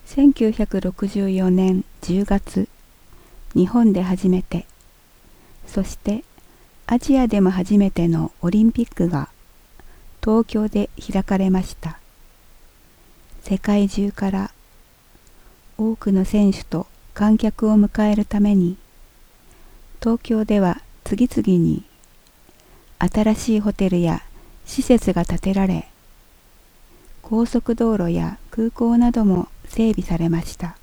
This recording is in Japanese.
1964年10月、日本で初めて、そしてアジアでも初めてのオリンピックが東京で開かれました。世界中から多くの選手と観客を迎えるために、東京では次々に新しいホテルや施設が建てられ、高速道路や空港なども整備されました。